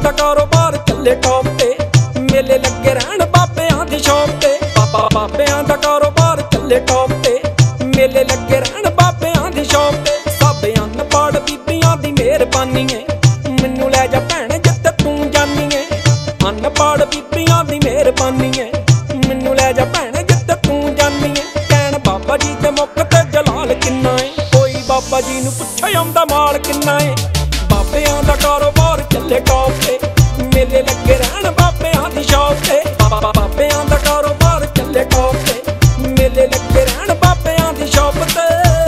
दा कारोबार चले टॉप ते, मेले लगे रहन बाबियां दी शॉप ते। बाबियां दा कारोबार चले टॉप ते, मेले लगे रहन बाबियां दी शॉप ते। सब अनपढ़ बीबियां दी मेहरबानी है, मैनू लै जा भैण जिथे तू जानी है। अनपढ़ बीबियां दी मेहरबानी है, मैनू लै जा भैण जिथे तू जानी है। कहण बाबा जी दे मुख ते जलाल किन्ना है, कोई बाबा जी नू पुछे आउंदा माल किन्ना है। बाबियां दा कारोबार चले टॉप ते, मेले लगे रहन बाबियां दी शॉप ते। बाबियां दा कारोबार चले टॉप ते, मेले लगे रहन बाबियां दी शॉप ते।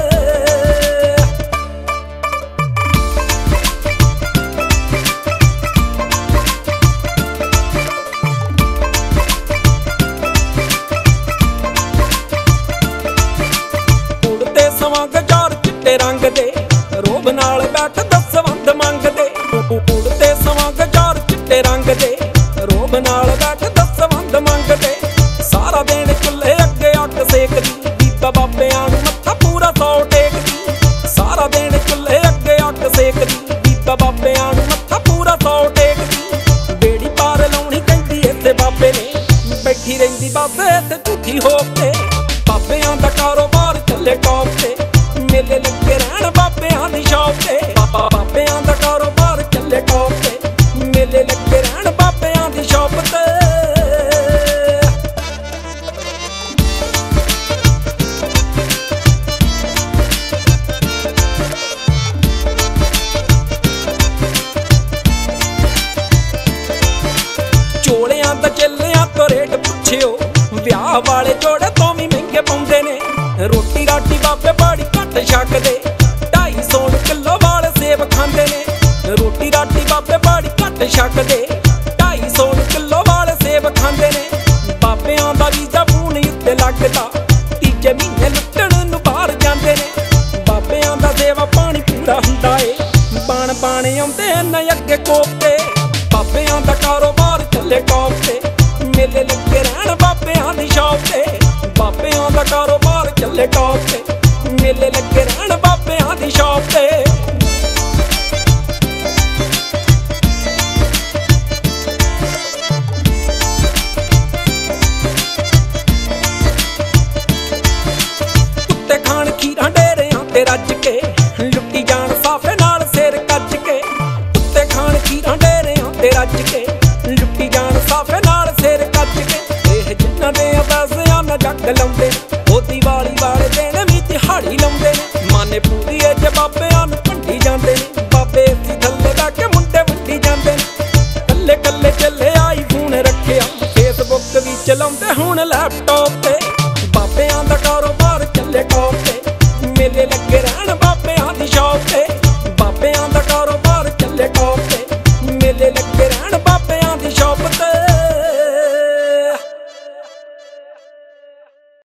उड़ते सवां गजार चिट्टे रंग दे, रोब नाल बैठ दसवंध मंगदे। उड़ते सवां गजार चिट्टे रंग दे, रोब नाल बैठ दसवंध मंगदे। सारा दिन चुल्हे अगे अग सेकदी, बीबा बाबियां नू मत्था पूरा 100 टेकदी। सारा दिन चुल्हे अगे अग सेकदी, बीबा बाबियां नू मत्था पूरा 100 टेकदी। बेड़ी पार लाउणी कहंदी इत्थे बाबे ने, बैठी रहिंदी बाबे ते झूठी होप ते। बाबियां दा कारोबार चले टॉप ते, मेले लगे रहन बाबियां दी शॉप ते। बाबियां दा कारोबार चले टॉप ते, मेले लगे रहन बाबियां दी शॉप ते। चोलियां दा चेलियां तो रेट पुछियो, विआह वाले जोड़े तो भी महंगे पाउंदे ने। रोटी राटी बाबे बड़ी घट छकदे, 250 किलो वाले सेब खांदे ने। रोटी राटी बाबे बड़ी घट छकदे, 250 किलो वाले सेब खांदे ने। बाबियां दा वीजा पूनी उत्ते लगदा, तीजे महीने लुट्टण नूं बाहर जांदे ने। बाबियां दा सेवा पानी पूरा हुंदा ए, बाण बाणे आउंदे न अगे कोफते। बाबियां दा कारोबार चले टॉप ते, मेले लगे रहन बाबियां दी शॉप ते। बाबियां दा कारोबार चले टॉप ते, मेले लगे रहन बाबियां दी शॉप ते। कुत्ते खान खीरां डेरियां ते रज के, लुट्टी जान साफे नाल सिर कज के। कुत्ते खान खीरां डेरियां ते रज के, लुट्टी जान साफे नाल सिर कज के। एह जिन्हां दे पैसिआं नाल जग लाउंदे, ओ दिवाली वाले दिन भी दिहाड़ी लाउंदे ने। माने पूरी च बाबियां नूं भंडी जांदे ने, बाबे इसी थल्ले बै के मुंडे वंडी जांदे ने। कल्ले कल्ले चले आई फोन रखिआ, फेसबुक भी चलाउंदे हुण लैपटॉप।